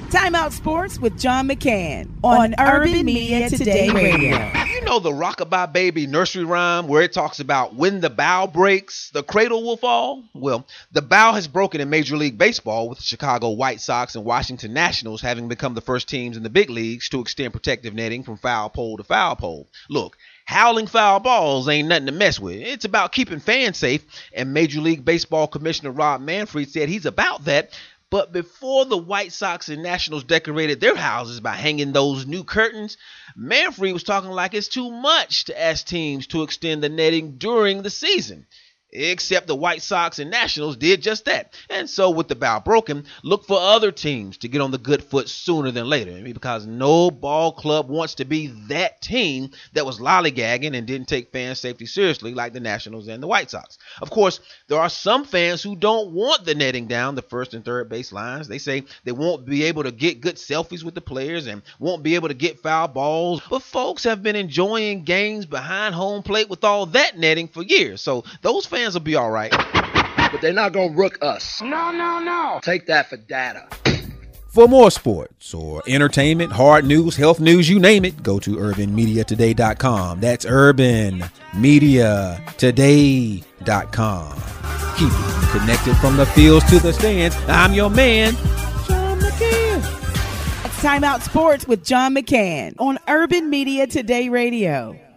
Timeout Sports with John McCann on Urban Media Today Radio. You know the Rockabye Baby nursery rhyme where it talks about when the bow breaks, the cradle will fall? Well, the bow has broken in Major League Baseball with the Chicago White Sox and Washington Nationals having become the first teams in the big leagues to extend protective netting from foul pole to foul pole. Look, howling foul balls ain't nothing to mess with. It's about keeping fans safe, and Major League Baseball Commissioner Rob Manfred said he's about that. But before the White Sox and Nationals decorated their houses by hanging those new curtains, Manfred was talking like it's too much to ask teams to extend the netting during the season. Except the White Sox and Nationals did just that. And so with the bow broken, look for other teams to get on the good foot sooner than later. Because no ball club wants to be that team that was lollygagging and didn't take fan safety seriously like the Nationals and the White Sox. Of course, there are some fans who don't want the netting down the first and third base lines. They say they won't be able to get good selfies with the players and won't be able to get foul balls. But folks have been enjoying games behind home plate with all that netting for years. So those fans will be all right. But they're not going to rook us. No. Take that for data. For more sports or entertainment, hard news, health news, you name it, go to urbanmediatoday.com. That's urbanmediatoday.com. Keeping you connected from the fields to the stands. I'm your man, John McCann. Timeout Sports with John McCann on Urban Media Today Radio.